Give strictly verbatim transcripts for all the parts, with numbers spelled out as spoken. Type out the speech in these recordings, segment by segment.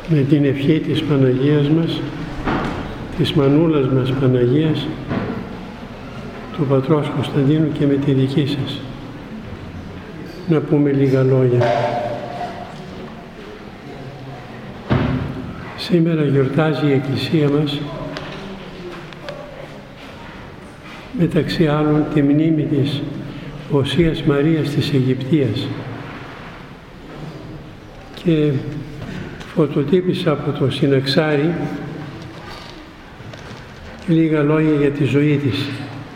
με την ευχή της Παναγίας μας, της μανούλας μας Παναγίας, του Πατρός Κωνσταντίνου και με τη δική σας, να πούμε λίγα λόγια. Σήμερα γιορτάζει η Εκκλησία μας, μεταξύ άλλων, τη μνήμη της Οσίας Μαρίας της Αιγυπτίας, και φωτοτύπησα από το συναξάρι λίγα λόγια για τη ζωή της.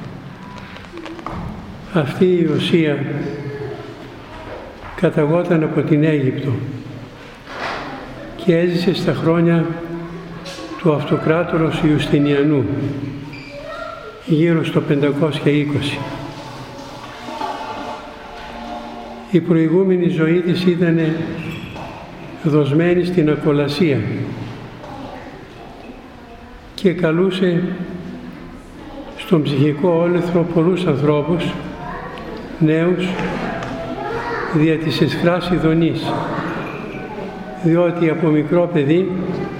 Αυτή η Οσία καταγόταν από την Αίγυπτο και έζησε στα χρόνια του Αυτοκράτορος Ιουστινιανού, γύρω στο πεντακόσια είκοσι. Η προηγούμενη ζωή της ήταν δοσμένη στην ακολασία και καλούσε στον ψυχικό όλεθρο πολλούς ανθρώπους, νέους, δια της εσχράς ειδονής, διότι από μικρό παιδί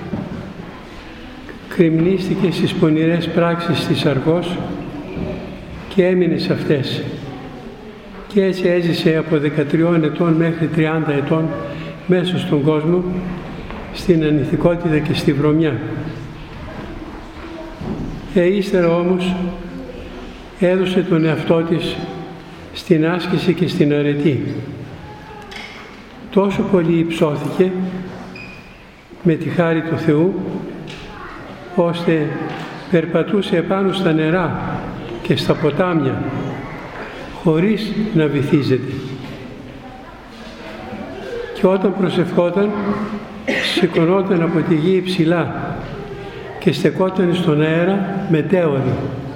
κρημνίστηκε στις πονηρές πράξεις της Αργός και έμεινε σε αυτές. Και έτσι έζησε από δεκατριών ετών μέχρι τριάντα ετών μέσα στον κόσμο, στην ανηθικότητα και στη βρωμιά. Ε, ύστερα όμως έδωσε τον εαυτό της στην άσκηση και στην αρετή. Τόσο πολύ υψώθηκε με τη χάρη του Θεού, ώστε περπατούσε επάνω στα νερά και στα ποτάμια, χωρίς να βυθίζεται. Και όταν προσευχόταν, σηκωνόταν από τη γη ψηλά και στεκόταν στον αέρα μετέωρη.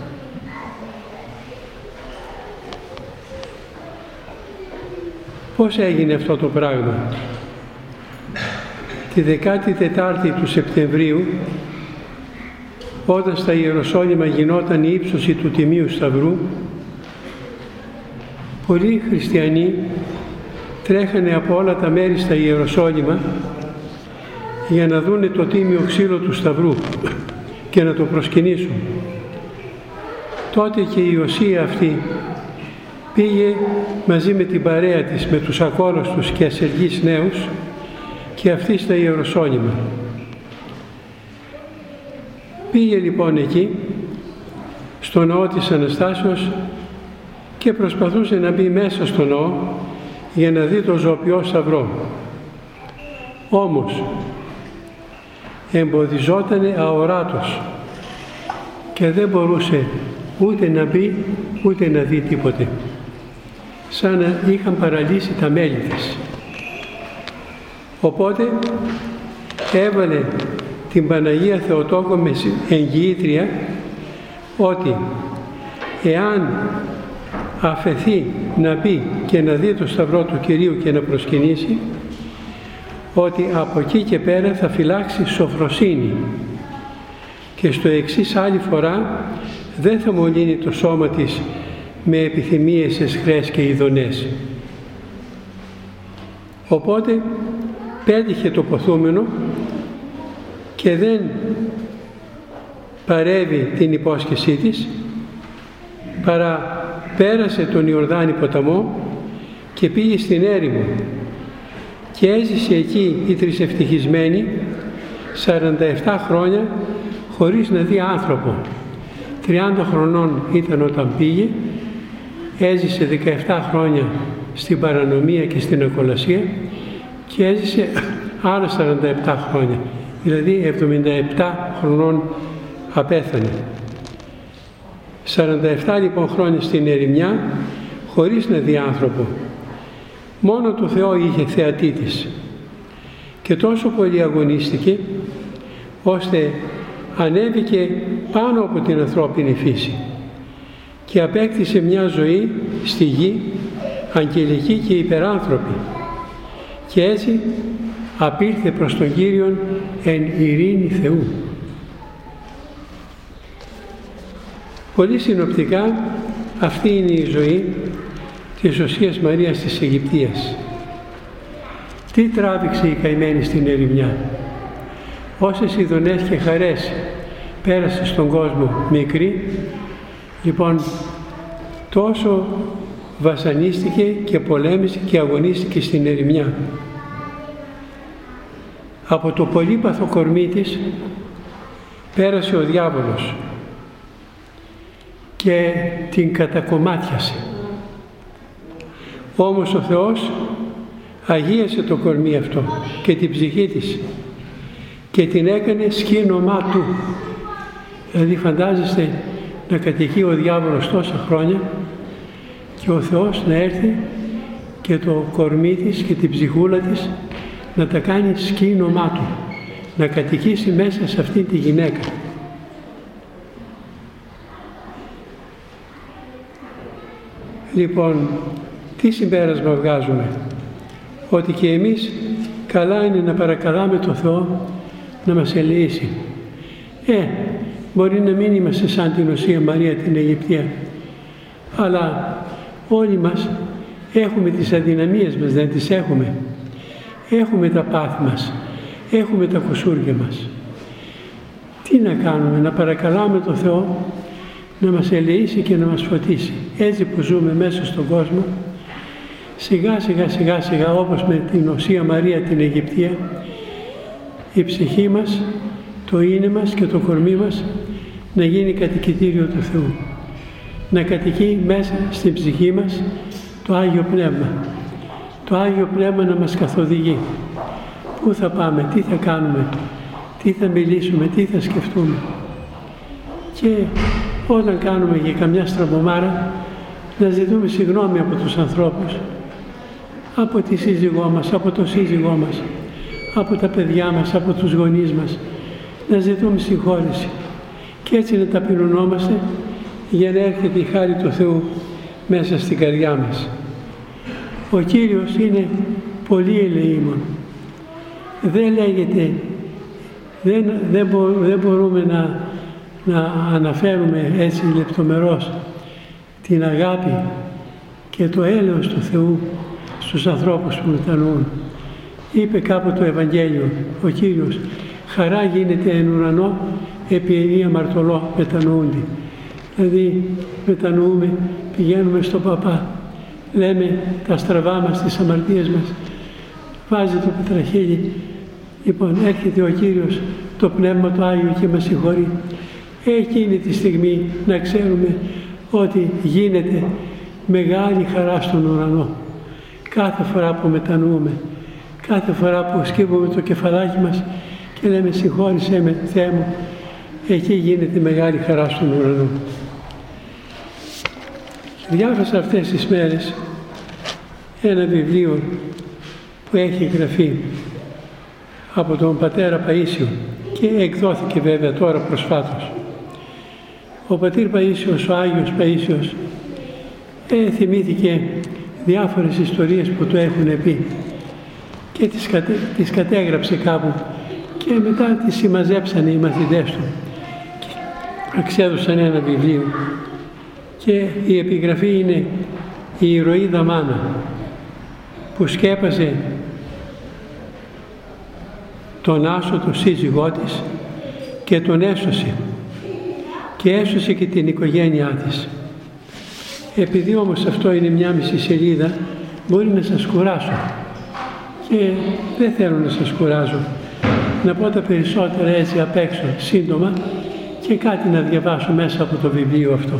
Πώς έγινε αυτό το πράγμα? Τη δεκάτη τετάρτη του Σεπτεμβρίου, όταν στα Ιεροσόλυμα γινόταν η ύψωση του Τιμίου Σταυρού, πολλοί χριστιανοί τρέχανε από όλα τα μέρη στα Ιεροσόλυμα για να δούνε το τίμιο ξύλο του Σταυρού και να το προσκυνήσουν. Τότε και η Οσία αυτή πήγε μαζί με την παρέα της, με τους ακόλουθους και ασεργείς νέους, και αυτή στα Ιεροσόλυμα. Πήγε λοιπόν εκεί, στο ναό της Αναστάσεως, και προσπαθούσε να μπει μέσα στο ναό για να δει το ζωοποιό σταυρό. Όμως εμποδιζότανε αοράτος και δεν μπορούσε ούτε να μπει ούτε να δει τίποτε, σαν να είχαν παραλύσει τα μέλη της. Οπότε έβαλε την Παναγία Θεοτόκο με εγγυήτρια ότι εάν αφεθεί να μπει και να δει το σταυρό του Κυρίου και να προσκυνήσει, ότι από εκεί και πέρα θα φυλάξει σοφροσύνη και στο εξής άλλη φορά δεν θα μολύνει το σώμα της με επιθυμίες εσχρές και ειδονές. Οπότε πέτυχε το ποθούμενο και δεν παρέβη την υπόσχεσή της, παρά πέρασε τον Ιορδάνη ποταμό και πήγε στην έρημο και έζησε εκεί η τρισευτυχισμένη σαράντα επτά χρόνια χωρίς να δει άνθρωπο. τριάντα χρονών ήταν όταν πήγε, έζησε δεκαεπτά χρόνια στην παρανομία και στην ακολασία και έζησε άλλα σαράντα επτά χρόνια, δηλαδή εβδομήντα επτά χρονών απέθανε. σαράντα επτά λοιπόν χρόνια στην ερημιά χωρίς να δει άνθρωπο. Μόνο το Θεό είχε θεατή της και τόσο πολύ αγωνίστηκε ώστε ανέβηκε πάνω από την ανθρώπινη φύση και απέκτησε μια ζωή στη γη αγγελική και υπεράνθρωπη και έτσι απήλθε προς τον Κύριον εν ειρήνη Θεού. Πολύ συνοπτικά αυτή είναι η ζωή της Οσίας Μαρίας της Αιγυπτίας. Τι τράβηξε η καημένη στην ερημιά? όσες ειδονές και χαρές πέρασε στον κόσμο μικρή, λοιπόν τόσο βασανίστηκε και πολέμησε και αγωνίστηκε στην ερημιά. Από το πολύπαθο κορμί της πέρασε ο διάβολος και την κατακομμάτιασε. Όμως ο Θεός αγίασε το κορμί αυτό και την ψυχή της και την έκανε σκήνωμά Του. Δηλαδή φαντάζεστε να κατοικεί ο διάβολος τόσα χρόνια και ο Θεός να έρθει και το κορμί της και την ψυχούλα της να τα κάνει σκήνωμά Του, να κατοικήσει μέσα σε αυτή τη γυναίκα. Λοιπόν, τι συμπέρασμα βγάζουμε? Ότι και εμείς καλά είναι να παρακαλάμε το Θεό να μας ελεήσει. Ε, μπορεί να μην είμαστε σαν την Οσία Μαρία την Αιγυπτία, αλλά όλοι μας έχουμε τις αδυναμίες μας, δεν τις έχουμε? Έχουμε τα πάθη μας, έχουμε τα κουσούρια μας. Τι να κάνουμε? Να παρακαλάμε το Θεό να μας ελεήσει και να μας φωτίσει. Έτσι που ζούμε μέσα στον κόσμο, σιγά σιγά σιγά σιγά, όπως με την Οσία Μαρία την Αιγυπτία, η ψυχή μας, το είναι μας και το κορμί μας να γίνει κατοικητήριο του Θεού. Να κατοικεί μέσα στην ψυχή μας το Άγιο Πνεύμα. Το Άγιο Πνεύμα να μας καθοδηγεί. Πού θα πάμε, τι θα κάνουμε, τι θα μιλήσουμε, τι θα σκεφτούμε. Και όταν κάνουμε και καμιά στραβωμάρα, να ζητούμε συγγνώμη από τους ανθρώπους, από τη σύζυγό μας, από το σύζυγό μας, από τα παιδιά μας, από τους γονείς μας, να ζητούμε συγχώρεση. Και έτσι να ταπεινωνόμαστε για να έρχεται η χάρη του Θεού μέσα στην καρδιά μας. Ο Κύριος είναι πολύ ελεήμων. Δεν λέγεται, δεν, δεν, μπο, δεν μπορούμε να, να αναφέρουμε έτσι λεπτομερώς την αγάπη και το έλεος του Θεού στους ανθρώπους που μετανοούν. Είπε κάπου το Ευαγγέλιο ο Κύριος, χαρά γίνεται εν ουρανό επί ενή αμαρτωλό μετανοούντι. Δηλαδή μετανοούμε, πηγαίνουμε στον Παπά, λέμε τα στραβά μας, τις αμαρτίες μας, βάζει το πετραχίλι. Λοιπόν, έρχεται ο Κύριος, το Πνεύμα το Άγιο και μας συγχωρεί. Εκείνη τη στιγμή να ξέρουμε ότι γίνεται μεγάλη χαρά στον ουρανό. Κάθε φορά που μετανοούμε, κάθε φορά που σκύβουμε το κεφαλάκι μας και λέμε συγχώρησέ με Θεέ μου, εκεί γίνεται μεγάλη χαρά στον ουρανό. Διάβασα αυτές τις μέρες ένα βιβλίο που έχει γραφεί από τον πατέρα Παΐσιο και εκδόθηκε βέβαια τώρα προσφάτως. Ο πατήρ Παΐσιος, ο Άγιος Παΐσιος, ε, θυμήθηκε διάφορες ιστορίες που του έχουν πει και τις, κατε, τις κατέγραψε κάπου και μετά τις συμμαζέψανε οι μαθητές του και εξέδωσαν ένα βιβλίο και η επιγραφή είναι η ηρωίδα μάνα που σκέπασε τον άσωτο σύζυγό της και τον έσωσε και έσωσε και την οικογένειά της. Επειδή όμως αυτό είναι μια μισή σελίδα, μπορεί να σας κουράσω και δεν θέλω να σας κουράζω. Να πω τα περισσότερα έτσι απ' έξω, σύντομα, και κάτι να διαβάσω μέσα από το βιβλίο αυτό.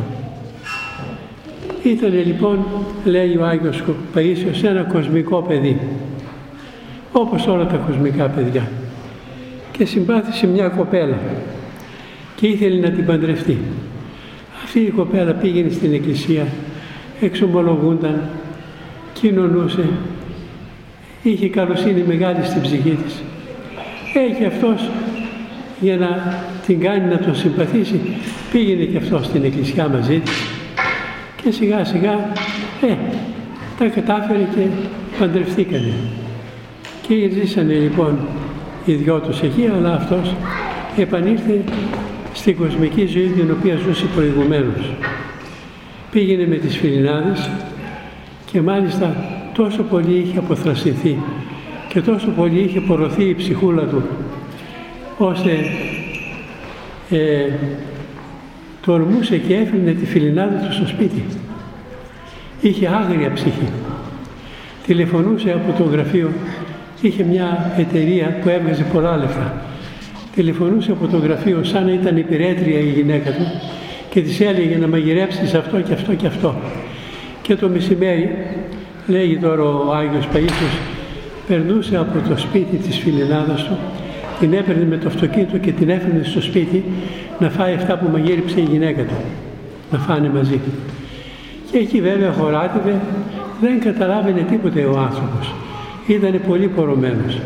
Ήτανε λοιπόν, λέει ο Άγιος Παΐσιος, ένα κοσμικό παιδί, όπως όλα τα κοσμικά παιδιά, και συμπάθησε μια κοπέλα και ήθελε να την παντρευτεί. Αυτή η κοπέλα πήγαινε στην εκκλησία, εξομολογούνταν, κοινωνούσε, είχε καλοσύνη μεγάλη στην ψυχή της. Ε, και αυτός για να την κάνει να τον συμπαθήσει, πήγαινε και αυτός στην εκκλησιά μαζί της και σιγά σιγά ε, τα κατάφερε και παντρευτήκανε. Και ζήσανε λοιπόν οι δυο τους εκεί, αλλά αυτός επανήλθε στην κοσμική ζωή την οποία ζούσε προηγουμένως. Πήγαινε με τις φιλινάδες και μάλιστα τόσο πολύ είχε αποθρασιθεί και τόσο πολύ είχε πορωθεί η ψυχούλα του ώστε ε, τολμούσε και έφερνε τη φιλινάδα του στο σπίτι. Είχε άγρια ψυχή. Τηλεφωνούσε από το γραφείο, είχε μια εταιρεία που έβγαζε πολλά λεφτά. Τηλεφωνούσε από το γραφείο σαν να ήταν υπηρέτρια η γυναίκα του και της έλεγε να μαγειρέψεις αυτό και αυτό και αυτό. Και το μεσημέρι, λέγει τώρα ο Άγιος Παΐσιος, περνούσε από το σπίτι της φιλινάδας του, την έπαιρνε με το αυτοκίνητο και την έφερνε στο σπίτι να φάει αυτά που μαγείρεψε η γυναίκα του, να φάνε μαζί. Και εκεί βέβαια χωράτευε, δεν καταλάβαινε τίποτε ο άνθρωπος. Ήτανε πολύ πορωμένος.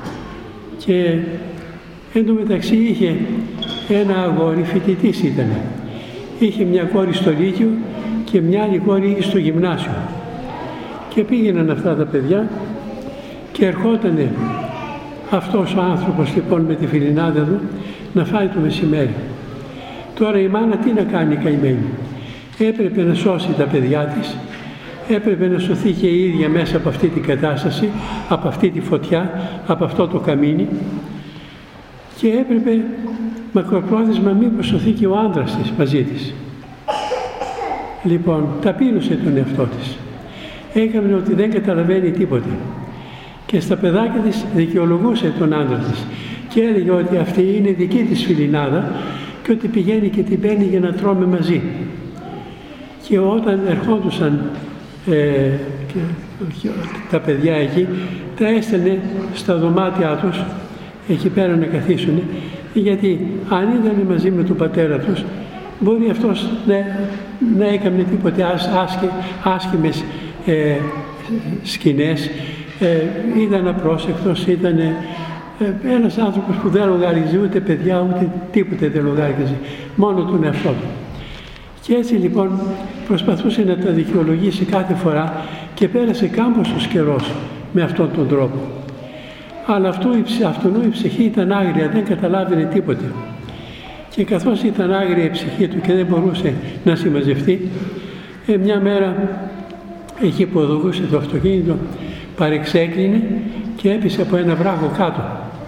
Και εν τω μεταξύ είχε ένα αγόρι, φοιτητής ήτανε. Είχε μια κόρη στο Λύκειο και μια άλλη κόρη στο γυμνάσιο. Και πήγαιναν αυτά τα παιδιά και ερχότανε αυτός ο άνθρωπος λοιπόν με τη φιλινάδα του να φάει το μεσημέρι. Τώρα η μάνα τι να κάνει καημένη? Έπρεπε να σώσει τα παιδιά της, έπρεπε να σωθεί και η ίδια μέσα από αυτή την κατάσταση, από αυτή τη φωτιά, από αυτό το καμίνι, και έπρεπε μακροπρόθεσμα μήπως σωθεί και ο άντρας της μαζί της. Λοιπόν, ταπείνωσε τον εαυτό της. Έκανε ότι δεν καταλαβαίνει τίποτε. Και στα παιδάκια της δικαιολογούσε τον άντρα της και έλεγε ότι αυτή είναι δική της φιλινάδα και ότι πηγαίνει και την παίρνει για να τρώμε μαζί. Και όταν ερχόντουσαν ε, και, και, τα παιδιά εκεί, τα έστελνε στα δωμάτια τους εκεί πέρα να καθίσουν, γιατί αν ήταν μαζί με τον πατέρα τους μπορεί αυτός να, να έκανε τίποτε άσχε, άσχημες ε, σκηνές, ε, ήταν απρόσεκτος, ήταν ε, ένας άνθρωπος που δεν λογάριζε ούτε παιδιά ούτε τίποτε δεν λογάριζε, μόνο τον εαυτό του. Και έτσι λοιπόν προσπαθούσε να τα δικαιολογήσει κάθε φορά και πέρασε κάμποσος καιρός με αυτόν τον τρόπο. Αλλά αυτού, αυτού η ψυχή ήταν άγρια, δεν καταλάβαινε τίποτε. Και καθώς ήταν άγρια η ψυχή του και δεν μπορούσε να συμμαζευτεί, ε, μια μέρα εκεί που οδηγούσε το αυτοκίνητο παρεξέκλεινε και έπεσε από ένα βράχο κάτω.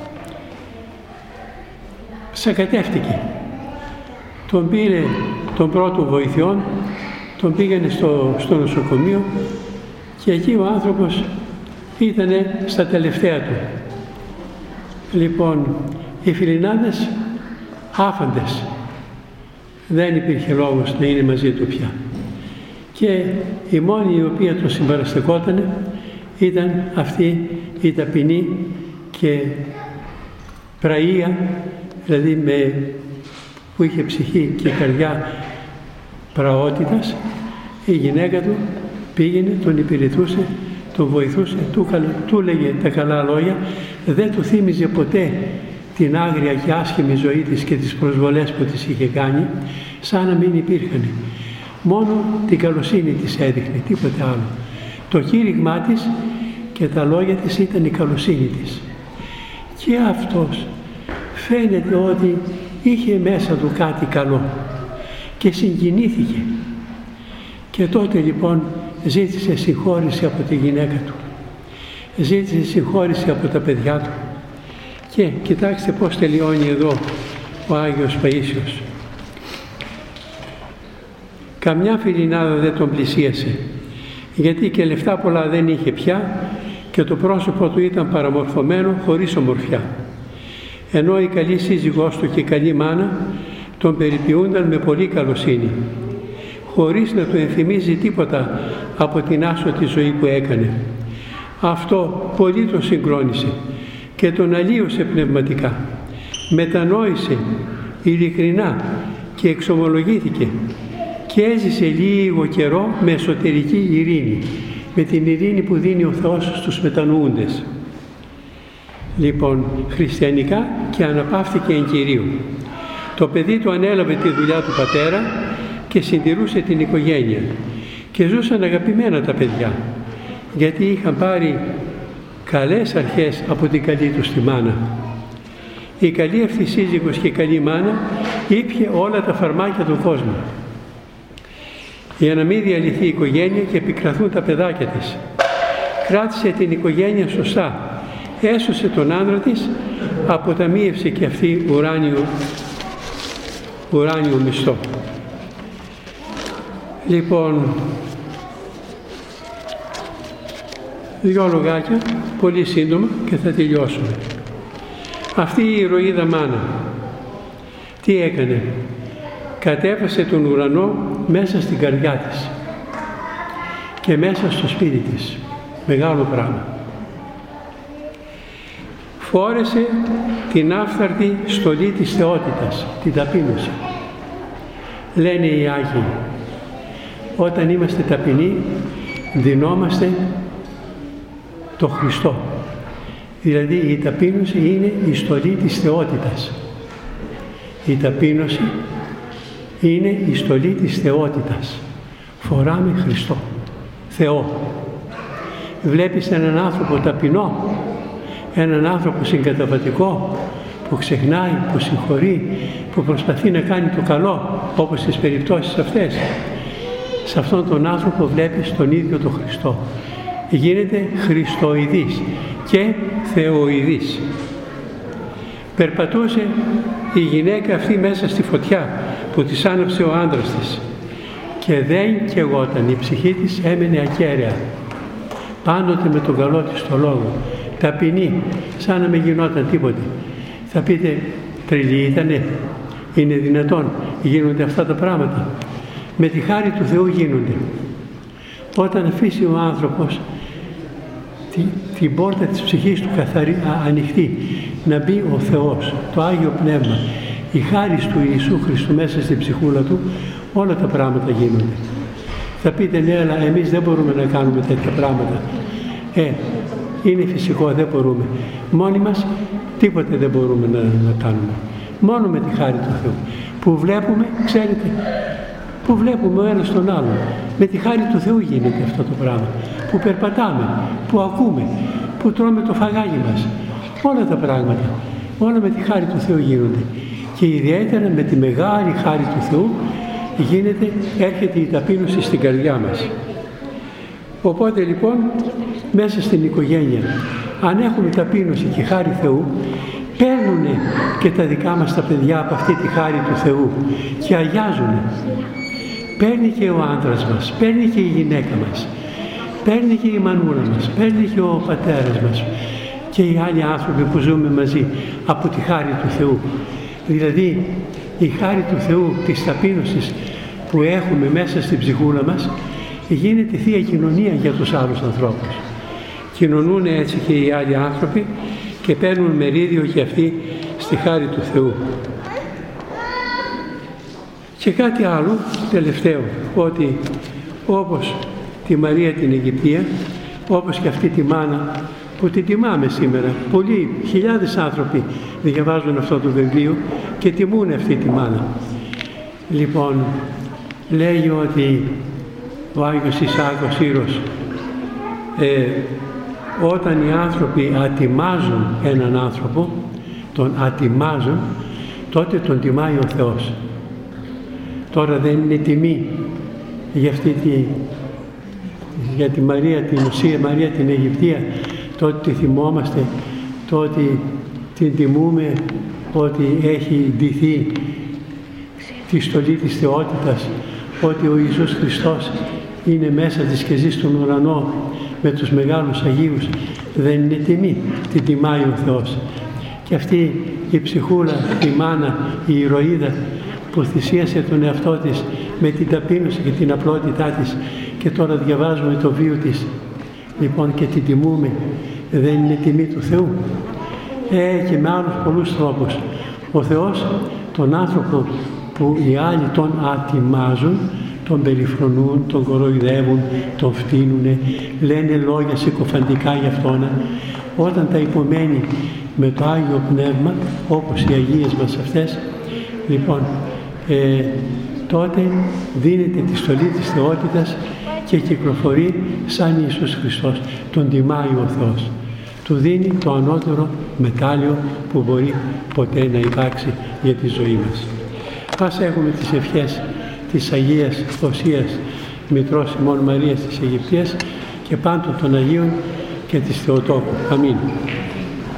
Σακατεύτηκε. Τον πήρε τον πρώτο βοηθειών, τον πήγανε στο, στο νοσοκομείο και εκεί ο άνθρωπος ήταν στα τελευταία του. Λοιπόν, οι φιλινάδες άφαντες, δεν υπήρχε λόγος να είναι μαζί του πια. Και η μόνη η οποία τον συμπαραστεκότανε ήταν αυτή η ταπεινή και πραΐα, δηλαδή με, που είχε ψυχή και καρδιά πραότητας. Η γυναίκα του πήγαινε, τον υπηρετούσε, τον βοηθούσε, του, του λέγε τα καλά λόγια, δεν του θύμιζε ποτέ την άγρια και άσχημη ζωή της και τις προσβολές που της είχε κάνει, σαν να μην υπήρχαν. Μόνο την καλοσύνη της έδειχνε, τίποτε άλλο. Το κήρυγμά της και τα λόγια της ήταν η καλοσύνη της. Και αυτός φαίνεται ότι είχε μέσα του κάτι καλό και συγκινήθηκε. Και τότε λοιπόν ζήτησε συγχώρηση από τη γυναίκα του. Ζήτησε συγχώρηση από τα παιδιά του. Και κοιτάξτε πώς τελειώνει εδώ ο Άγιος Παΐσιος. Καμιά φιλινάδα δεν τον πλησίασε, γιατί και λεφτά πολλά δεν είχε πια και το πρόσωπο του ήταν παραμορφωμένο χωρίς ομορφιά. Ενώ η καλή σύζυγός του και η καλή μάνα τον περιποιούνταν με πολύ καλοσύνη, χωρίς να του ενθυμίζει τίποτα από την άσωτη ζωή που έκανε. Αυτό πολύ τον συγκρόνησε και τον αλλίωσε πνευματικά. Μετανόησε ειλικρινά και εξομολογήθηκε και έζησε λίγο καιρό με εσωτερική ειρήνη, με την ειρήνη που δίνει ο Θεός στους μετανοούντες. Λοιπόν, χριστιανικά και αναπαύθηκε εν Κυρίου. Το παιδί του ανέλαβε τη δουλειά του πατέρα και συντηρούσε την οικογένεια και ζούσαν αγαπημένα τα παιδιά, γιατί είχαν πάρει καλές αρχές από την καλή τους τη μάνα. Η καλή αυτή σύζυγος και η καλή μάνα ήπιε όλα τα φαρμάκια του κόσμου για να μην διαλυθεί η οικογένεια και επικραθούν τα παιδάκια της. Κράτησε την οικογένεια σωστά, έσωσε τον άντρα της αποταμίευσε και αυτή ουράνιο, ουράνιο μισθό. Λοιπόν, δυο λογάκια, πολύ σύντομα και θα τελειώσουμε. Αυτή η ηρωίδα μάνα, τι έκανε? Κατέβασε τον ουρανό μέσα στην καρδιά της και μέσα στο σπίτι της. Μεγάλο πράγμα. Φόρεσε την άφθαρτη στολή της θεότητας, την ταπείνωση. Λένε οι Άγιοι, όταν είμαστε ταπεινοί, δινόμαστε το Χριστό. Δηλαδή η ταπείνωση είναι η στολή της θεότητας. Η ταπείνωση είναι η στολή της θεότητας. Φοράμε Χριστό, Θεό. Βλέπεις έναν άνθρωπο ταπεινό, έναν άνθρωπο συγκαταβατικό, που ξεχνάει, που συγχωρεί, που προσπαθεί να κάνει το καλό, όπως στις περιπτώσεις αυτές. Σε αυτόν τον άνθρωπο βλέπεις τον ίδιο τον Χριστό. Γίνεται Χριστοειδής και Θεοειδής. Περπατούσε η γυναίκα αυτή μέσα στη φωτιά που της άναψε ο άντρας της και δεν καιγόταν, η ψυχή της έμενε ακέραια, πάντοτε με τον καλό της το λόγο, ταπεινή, σαν να μην γινόταν τίποτε. Θα πείτε, τρελή ήτανε? Είναι δυνατόν? Γίνονται αυτά τα πράγματα? Με τη χάρη του Θεού γίνονται. Όταν αφήσει ο άνθρωπος τη, την πόρτα της ψυχής του καθαρή, α, ανοιχτή, να μπει ο Θεός, το Άγιο Πνεύμα, η χάρις του Ιησού Χριστού μέσα στην ψυχούλα του, όλα τα πράγματα γίνονται. Θα πείτε, ναι, αλλά εμείς δεν μπορούμε να κάνουμε τέτοια πράγματα. Ε, είναι φυσικό, δεν μπορούμε. Μόνοι μας τίποτε δεν μπορούμε να, να κάνουμε. Μόνο με τη χάρη του Θεού. Που βλέπουμε, ξέρετε, που βλέπουμε ο ένας τον άλλον. Με τη χάρη του Θεού γίνεται αυτό το πράγμα. Που περπατάμε, που ακούμε, που τρώμε το φαγάκι μας. Όλα τα πράγματα, όλα με τη χάρη του Θεού γίνονται. Και ιδιαίτερα με τη μεγάλη χάρη του Θεού γίνεται, έρχεται η ταπείνωση στην καρδιά μας. Οπότε λοιπόν, μέσα στην οικογένεια, αν έχουμε ταπείνωση και χάρη Θεού, παίρνουν και τα δικά μας τα παιδιά από αυτή τη χάρη του Θεού και αγιάζουν. Παίρνει και ο άντρας μας, παίρνει και η γυναίκα μας, παίρνει και η μανούλα μας, παίρνει και ο πατέρας μας και οι άλλοι άνθρωποι που ζούμε μαζί από τη χάρη του Θεού. Δηλαδή η χάρη του Θεού της ταπείνωσης που έχουμε μέσα στην ψυχούλα μας γίνεται θεία κοινωνία για τους άλλους ανθρώπους. Κοινωνούν έτσι και οι άλλοι άνθρωποι και παίρνουν μερίδιο και αυτοί στη χάρη του Θεού. Και κάτι άλλο τελευταίο, ότι όπως τη Μαρία την Αιγυπτία, όπως και αυτή τη μάνα που την τιμάμε σήμερα, πολλοί χιλιάδες άνθρωποι διαβάζουν αυτό το βιβλίο και τιμούν αυτή τη μάνα. Λοιπόν, λέει ότι ο Άγιος Ισαάκος Ήρος, ε, όταν οι άνθρωποι ατιμάζουν έναν άνθρωπο, τον ατιμάζουν, τότε τον τιμάει ο Θεός. Τώρα δεν είναι τιμή για αυτή τη, για τη Μαρία, την ουσία Μαρία την Αιγυπτία, το ότι τη θυμόμαστε, το ότι την τιμούμε, ότι έχει ντυθεί τη στολή της θεότητας, ότι ο Ιησούς Χριστός είναι μέσα της και ζει στον ουρανό με τους μεγάλους Αγίους. Δεν είναι τιμή, την τιμάει ο Θεός. Και αυτή η ψυχούλα, η μάνα, η ηρωίδα που θυσίασε τον εαυτό της με την ταπείνωση και την απλότητά της και τώρα διαβάζουμε το βίο της, λοιπόν, και την τιμούμε, δεν είναι τιμή του Θεού? Ε, και με άλλους πολλούς τρόπους. Ο Θεός τον άνθρωπο που οι άλλοι τον ατιμάζουν, τον περιφρονούν, τον κοροϊδεύουν, τον φτύνουνε, λένε λόγια συκοφαντικά για αυτόν, όταν τα υπομένει με το Άγιο Πνεύμα, όπως οι Αγίες μας αυτές, λοιπόν, ε, τότε δίνεται τη στολή της θεότητας και κυκλοφορεί σαν Ιησούς Χριστός. Τον τιμάει ο Θεός. Του δίνει το ανώτερο μετάλλιο που μπορεί ποτέ να υπάρξει για τη ζωή μας. Ας έχουμε τις ευχές της Αγίας Οσίας Μητρός ημών Μαρίας της Αιγυπτίας και πάντων των Αγίων και της Θεοτόκου. Αμήν.